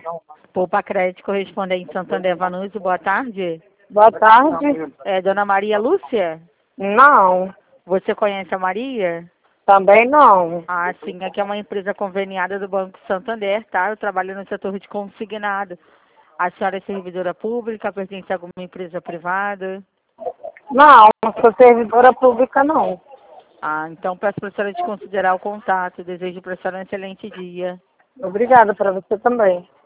Poupa Crédito correspondente Santander Vanucci, boa tarde. Boa tarde. É Dona Maria Lúcia? Não, Você conhece a Maria? também não. Ah, sim, aqui é uma empresa conveniada do Banco Santander, tá? Eu trabalho no setor de consignado. A senhora é servidora pública, pertence a alguma empresa privada? Não, não sou servidora pública, não. Ah, então peço para a senhora desconsiderar o contato. Desejo para a senhora um excelente dia. Obrigada para você também.